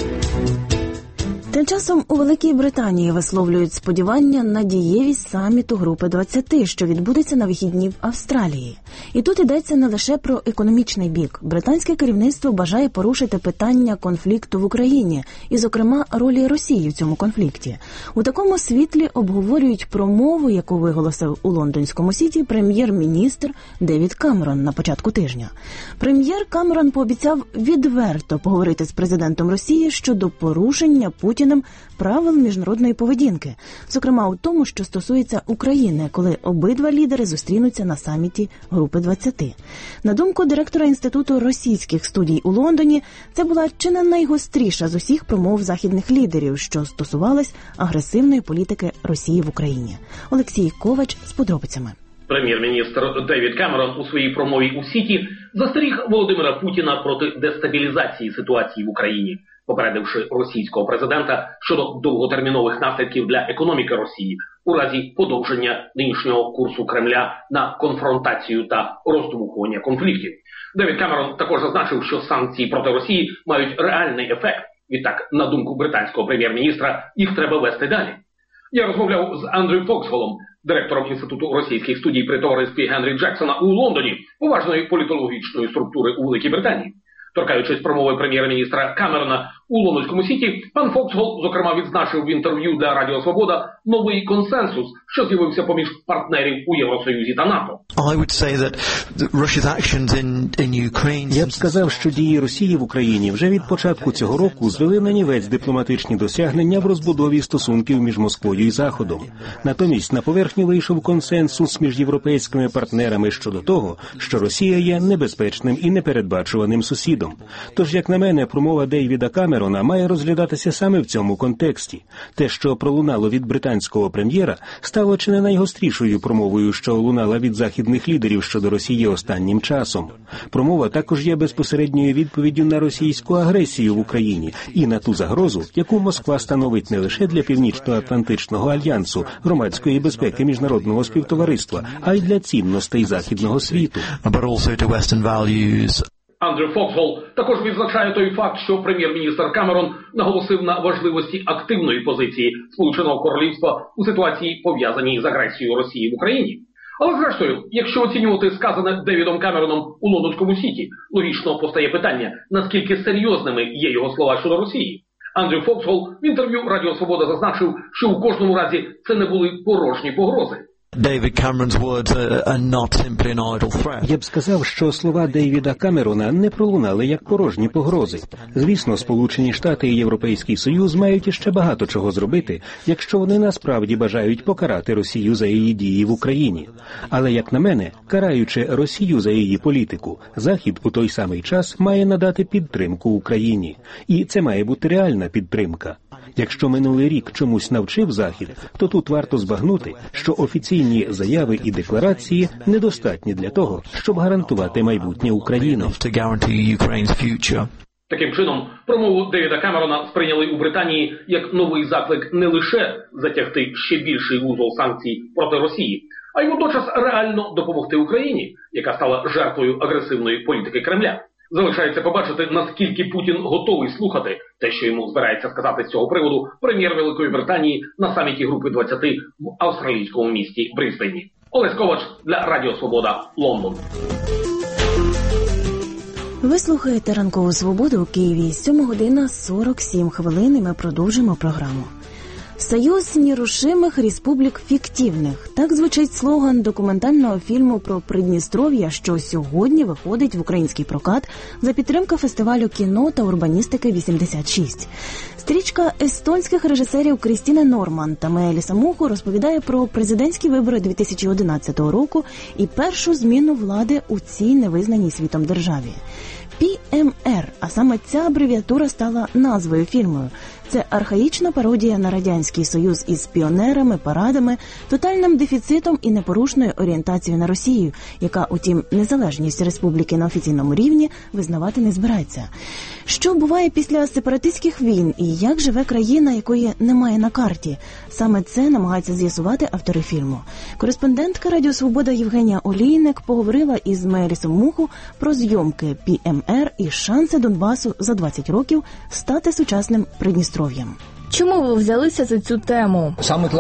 Тим часом у Великій Британії висловлюють сподівання на дієвість саміту Групи 20, що відбудеться на вихідні в Австралії. І тут йдеться не лише про економічний бік. Британське керівництво бажає порушити питання конфлікту в Україні і, зокрема, ролі Росії в цьому конфлікті. У такому світлі обговорюють промову, яку виголосив у лондонському Сіті прем'єр-міністр Девід Камерон на початку тижня. Прем'єр Камерон пообіцяв відверто поговорити з президентом Росії щодо порушення Путіним правил міжнародної поведінки, зокрема у тому, що стосується України, коли обидва лідери зустрінуться на саміті Групи 20. На думку директора Інституту російських студій у Лондоні, це була чи не найгостріша з усіх промов західних лідерів, що стосувалась агресивної політики Росії в Україні. Олексій Ковач з подробицями. Прем'єр-міністр Девід Камерон у своїй промові у Сіті застеріг Володимира Путіна проти дестабілізації ситуації в Україні, попередивши російського президента щодо довготермінових наслідків для економіки Росії у разі подовження нинішнього курсу Кремля на конфронтацію та роздмухування конфліктів. Девід Камерон також зазначив, що санкції проти Росії мають реальний ефект. Відтак, на думку британського прем'єр-міністра, їх треба вести далі. Я розмовляв з Андрю Фоксголом, директором Інституту російських студій при товаристві Генрі Джексона у Лондоні, поважної політологічної структури у Великій Британії. Торкаючись промови прем'єр-міністра Камерона у лондонському Сіті, пан Фоксгол, зокрема, відзначив в інтерв'ю для Радіо Свобода новий консенсус, що з'явився поміж партнерів у Євросоюзі та НАТО. Я б сказав, що дії Росії в Україні вже від початку цього року звели на нівець дипломатичні досягнення в розбудові стосунків між Москвою і Заходом. Натомість на поверхню вийшов консенсус між європейськими партнерами щодо того, що Росія є небезпечним і непередбачуваним сусідом. Тож, як на мене, промова Дейвіда Камерона має розглядатися саме в цьому контексті. Те, що пролунало від британського прем'єра, стало чи не найгострішою промовою, що лунала від західних лідерів щодо Росії останнім часом. Промова також є безпосередньою відповіддю на російську агресію в Україні і на ту загрозу, яку Москва становить не лише для Північно-Атлантичного альянсу, громадської безпеки міжнародного співтовариства, а й для цінностей західного світу. Андрю Фоксгол також відзначає той факт, що прем'єр-міністр Камерон наголосив на важливості активної позиції Сполученого Королівства у ситуації, пов'язаній з агресією Росії в Україні. Але зрештою, якщо оцінювати сказане Девідом Камероном у лондонському Сіті, логічно постає питання, наскільки серйозними є його слова щодо Росії. Андрю Фоксгол в інтерв'ю Радіо Свобода зазначив, що у кожному разі це не були порожні погрози. Я б сказав, що слова Дейвіда Камерона не пролунали як порожні погрози. Звісно, Сполучені Штати і Європейський Союз мають іще багато чого зробити, якщо вони насправді бажають покарати Росію за її дії в Україні. Але, як на мене, караючи Росію за її політику, Захід у той самий час має надати підтримку Україні. І це має бути реальна підтримка. Якщо минулий рік чомусь навчив Захід, то тут варто збагнути, що офіційні заяви і декларації недостатні для того, щоб гарантувати майбутнє України. Таким чином, промову Девіда Камерона сприйняли у Британії як новий заклик не лише затягти ще більший вузол санкцій проти Росії, а й водночас реально допомогти Україні, яка стала жертвою агресивної політики Кремля. Залишається побачити, наскільки Путін готовий слухати те, що йому збирається сказати з цього приводу прем'єр Великої Британії на саміті Групи 20 в австралійському місті Брисбені. Олесь Ковач для Радіо Свобода, Лондон. Ви слухаєте «Ранкову свободу» у Києві. 7:47 і ми продовжимо програму. «Союз нерушимих республік фіктивних» – так звучить слоган документального фільму про Придністров'я, що сьогодні виходить в український прокат за підтримки фестивалю кіно та урбаністики 86. Стрічка естонських режисерів Крістіни Норман та Меелі Самуху розповідає про президентські вибори 2011 року і першу зміну влади у цій невизнаній світом державі. ПМР, а саме ця абревіатура стала назвою фільму. Це архаїчна пародія на Радянський Союз із піонерами, парадами, тотальним дефіцитом і непорушною орієнтацією на Росію, яка, утім, незалежність республіки на офіційному рівні визнавати не збирається. Що буває після сепаратистських війн і як живе країна, якої немає на карті? Саме це намагаються з'ясувати автори фільму. Кореспондентка Радіо Свобода Євгенія Олійник поговорила із Мелісом Муху про зйомки ПМР і шанси Донбасу за 20 років стати сучасним Придністров'ям. Чому ви взялися за цю тему?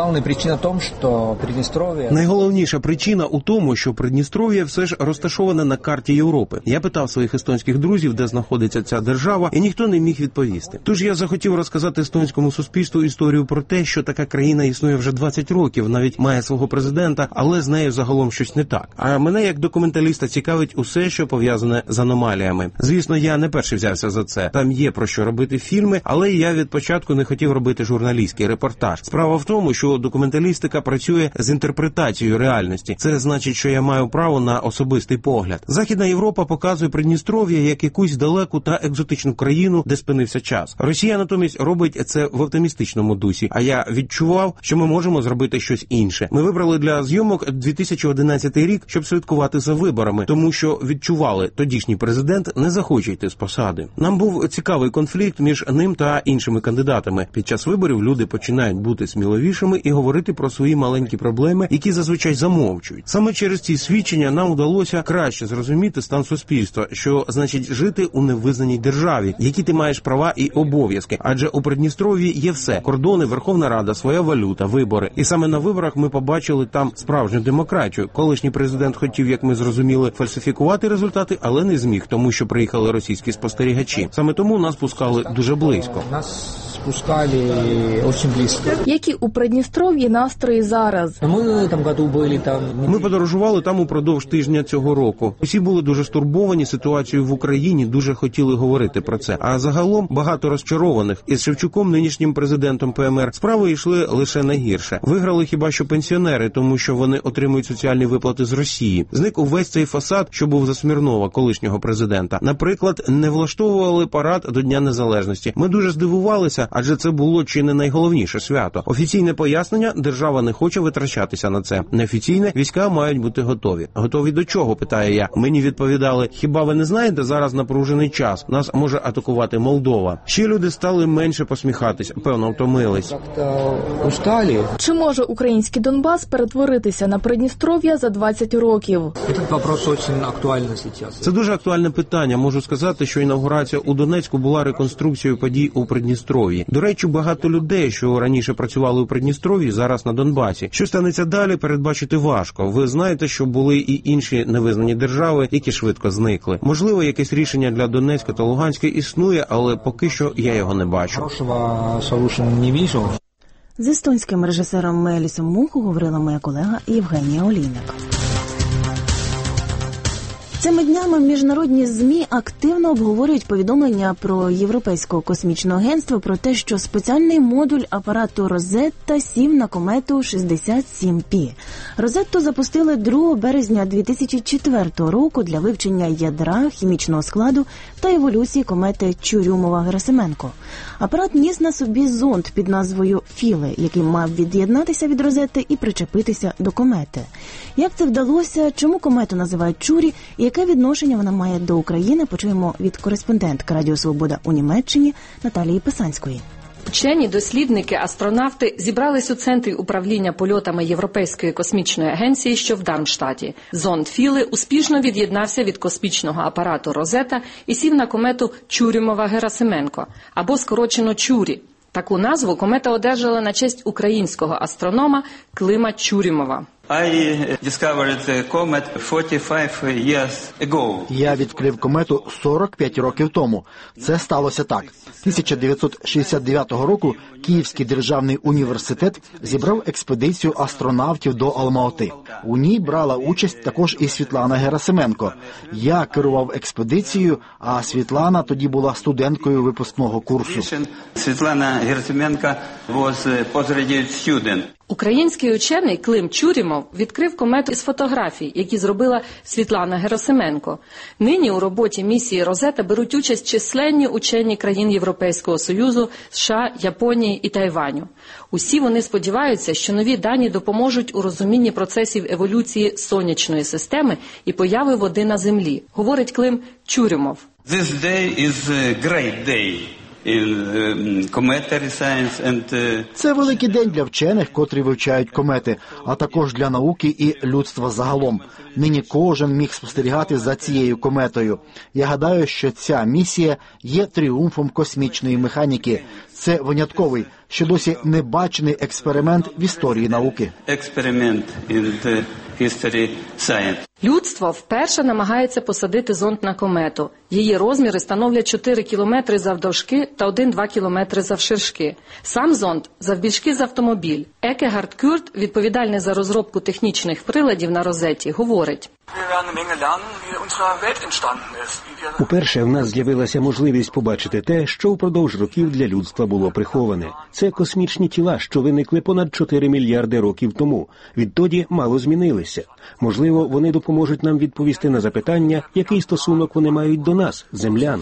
Найголовніша причина у тому, що Придністров'я все ж розташоване на карті Європи. Я питав своїх естонських друзів, де знаходиться ця держава, і ніхто не міг відповісти. Тож я захотів розказати естонському суспільству історію про те, що така країна існує вже 20 років, навіть має свого президента, але з нею загалом щось не так. А мене як документаліста цікавить усе, що пов'язане з аномаліями. Звісно, я не перший взявся за це. Там є про що робити фільми, але я від початку не хотів робити журналістський репортаж. Справа в тому, що документалістика працює з інтерпретацією реальності. Це значить, що я маю право на особистий погляд. Західна Європа показує Придністров'я як якусь далеку та екзотичну країну, де спинився час. Росія натомість робить це в оптимістичному дусі, а я відчував, що ми можемо зробити щось інше. Ми вибрали для зйомок 2011 рік, щоб слідкувати за виборами, тому що відчували, тодішній президент не захоче йти з посади. Нам був цікавий конфлікт між ним та іншими кандидатами. Під час виборів люди починають бути сміливішими і говорити про свої маленькі проблеми, які зазвичай замовчують. Саме через ці свідчення нам вдалося краще зрозуміти стан суспільства, що значить жити у невизнаній державі, які ти маєш права і обов'язки. Адже у Придністров'ї є все: кордони, Верховна Рада, своя валюта, вибори. І саме на виборах ми побачили там справжню демократію. Колишній президент хотів, як ми зрозуміли, фальсифікувати результати, але не зміг, тому що приїхали російські спостерігачі. Саме тому нас пускали дуже близько. Пускали дуже близько. Які у Придністров'ї настрої зараз? Ми подорожували там упродовж тижня цього року. Усі були дуже стурбовані ситуацією в Україні, дуже хотіли говорити про це. А загалом багато розчарованих. Із Шевчуком, нинішнім президентом ПМР, справи йшли лише на гірше. Виграли хіба що пенсіонери, тому що вони отримують соціальні виплати з Росії. Зник увесь цей фасад, що був за Смірнова, колишнього президента. Наприклад, не влаштовували парад до Дня Незалежності. Ми дуже здивувалися, адже це було чи не найголовніше свято. Офіційне пояснення – держава не хоче витрачатися на це. Неофіційне – війська мають бути готові. Готові до чого, питає я. Мені відповідали: хіба ви не знаєте, зараз напружений час, нас може атакувати Молдова. Ще люди стали менше посміхатись, певно, втомились. Чи може український Донбас перетворитися на Придністров'я за 20 років? Це дуже актуальне питання. Можу сказати, що інавгурація у Донецьку була реконструкцією подій у Придністров'ї. До речі, багато людей, що раніше працювали у Придністров'ї, зараз на Донбасі. Що станеться далі, передбачити важко. Ви знаєте, що були і інші невизнані держави, які швидко зникли. Можливо, якесь рішення для Донецька та Луганська існує, але поки що я його не бачу. З естонським режисером Мелісом Муху говорила моя колега Євгенія Олійник. Цими днями міжнародні ЗМІ активно обговорюють повідомлення про Європейського космічного агентства про те, що спеціальний модуль апарату «Розетта» сів на комету 67P. «Розетту» запустили 2 березня 2004 року для вивчення ядра, хімічного складу та еволюції комети Чурюмова-Герасименко. Апарат ніс на собі зонд під назвою «Філе», який мав від'єднатися від «Розетти» і причепитися до комети. Як це вдалося, чому комету називають Чурі і яке відношення вона має до України, почуємо від кореспондентки Радіо Свобода у Німеччині Наталії Писанської. Вчені, дослідники, астронавти зібрались у центрі управління польотами Європейської космічної агенції, що в Дармштаті. Зонд Філе успішно від'єднався від космічного апарату «Розетта» і сів на комету Чурюмова-Герасименко, або скорочено Чурі. Таку назву комета одержала на честь українського астронома Клима Чурюмова. Я відкрив комету 45 років тому. Це сталося так. 1969 року Київський державний університет зібрав експедицію астронавтів до Алма-Ати. У ній брала участь також і Світлана Герасименко. Я керував експедицією, а Світлана тоді була студенткою випускного курсу. Світлана Герасименко was postgraduate student. Український учений Клим Чурімов відкрив комету із фотографій, які зробила Світлана Герасименко. Нині у роботі місії «Розета» беруть участь численні учені країн Європейського Союзу, США, Японії і Тайваню. Усі вони сподіваються, що нові дані допоможуть у розумінні процесів еволюції сонячної системи і появи води на Землі, говорить Клим Чурімов. This day is a great day. Це великий день для вчених, котрі вивчають комети, а також для науки і людства загалом. Нині кожен міг спостерігати за цією кометою. Я гадаю, що ця місія є тріумфом космічної механіки. Це винятковий, що досі не бачений експеримент в історії науки. Людство вперше намагається посадити зонд на комету. Її розміри становлять 4 кілометри завдовжки та 1-2 кілометри завширшки. Сам зонд завбільшки з автомобіль. Екегард Кюрт, відповідальний за розробку технічних приладів на розеті, говорить. Уперше в нас з'явилася можливість побачити те, що впродовж років для людства було приховане. Це космічні тіла, що виникли понад 4 мільярди років тому. Відтоді мало змінилися. Можливо, вони допоможуть нам відповісти на запитання, який стосунок вони мають до нас, землян.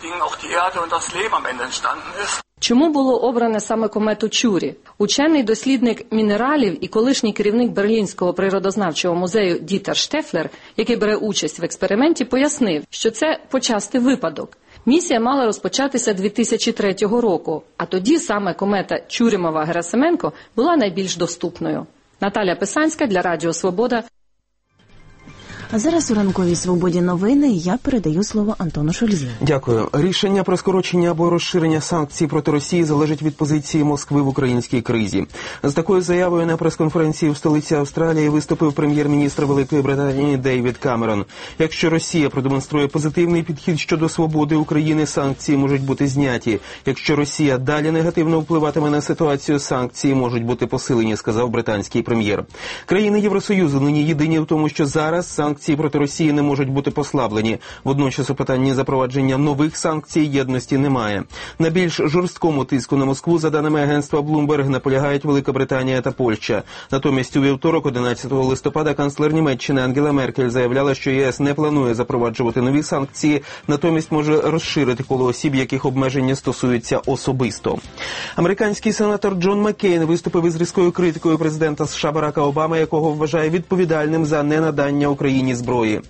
Чому було обране саме комету Чурі? Учений дослідник мінералів і колишній керівник Берлінського природознавчого музею Дітер Штефлер, який бере участь в експерименті, пояснив, що це почастий випадок. Місія мала розпочатися 2003 року, а тоді саме комета Чурімова-Герасименко була найбільш доступною. Наталя Писанська для Радіо Свобода. А зараз у ранковій свободі новини я передаю слово Антону Шульзі. Дякую. Рішення про скорочення або розширення санкцій проти Росії залежить від позиції Москви в українській кризі. З такою заявою на прес-конференції в столиці Австралії виступив прем'єр-міністр Великої Британії Дейвід Камерон. Якщо Росія продемонструє позитивний підхід щодо свободи України, санкції можуть бути зняті. Якщо Росія далі негативно впливатиме на ситуацію, санкції можуть бути посилені, сказав британський прем'єр. Країни Євросоюзу нині єдині в тому, що зараз санкції проти Росії не можуть бути послаблені. Водночас у питанні запровадження нових санкцій єдності немає. На більш жорсткому тиску на Москву, за даними агентства Bloomberg, наполягають Велика Британія та Польща. Натомість у вівторок, 11 листопада, канцлер Німеччини Ангела Меркель заявляла, що ЄС не планує запроваджувати нові санкції, натомість може розширити коло осіб, яких обмеження стосуються особисто. Американський сенатор Джон Маккейн виступив із різкою критикою президента США Барака Обами, якого вважає відповідальним за ненадання Україні зброї.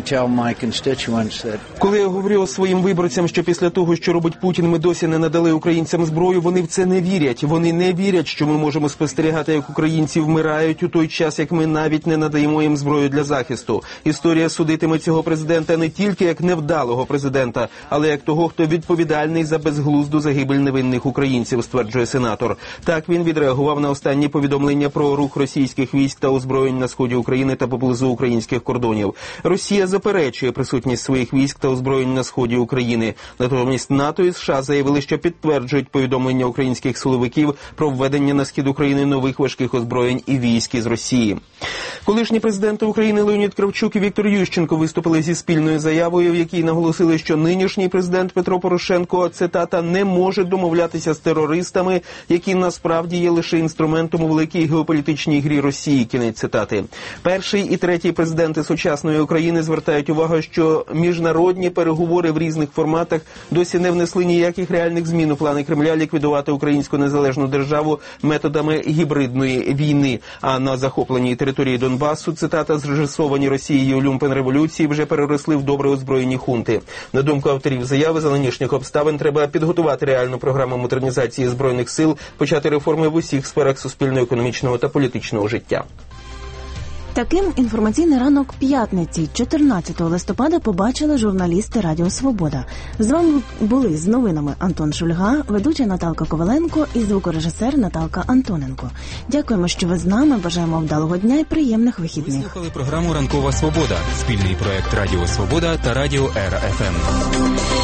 Коли я говорю своїм виборцям, що після того, що робить Путін, ми досі не надали українцям зброю, вони в це не вірять. Вони не вірять, що ми можемо спостерігати, як українці вмирають у той час, як ми навіть не надаємо їм зброю для захисту. Історія судитиме цього президента не тільки як невдалого президента, але як того, хто відповідальний за безглузду загибель невинних українців, стверджує сенатор. Так він відреагував на останні повідомлення про рух російських військ та озброєнь на сході України та поблизу українських кордонів. Росія заперечує присутність своїх військ та озброєнь на сході України. Натомість НАТО і США заявили, що підтверджують повідомлення українських силовиків про введення на схід України нових важких озброєнь і військ із Росії. Колишні президенти України Леонід Кравчук і Віктор Ющенко виступили зі спільною заявою, в якій наголосили, що нинішній президент Петро Порошенко, цитата, не може домовлятися з терористами, які насправді є лише інструментом у великій геополітичній грі Росії, кінець цитати. Перший і третій президенти сучасної України звертають увагу, що міжнародні переговори в різних форматах досі не внесли ніяких реальних змін у плани Кремля ліквідувати українську незалежну державу методами гібридної війни. А на захопленій території Донбасу, цитата, зрежисовані Росією люмпен-революції вже переросли в добре озброєні хунти. На думку авторів заяви, за нинішніх обставин треба підготувати реальну програму модернізації Збройних сил, почати реформи в усіх сферах суспільно-економічного та політичного життя. Таким інформаційний ранок п'ятниці, 14 листопада, побачили журналісти Радіо Свобода. З вами були з новинами Антон Шульга, ведуча Наталка Коваленко і звукорежисер Наталка Антоненко. Дякуємо, що ви з нами, бажаємо вдалого дня і приємних вихідних. Ви слухали програму «Ранкова Свобода» – спільний проект Радіо Свобода та Радіо Ера ФМ.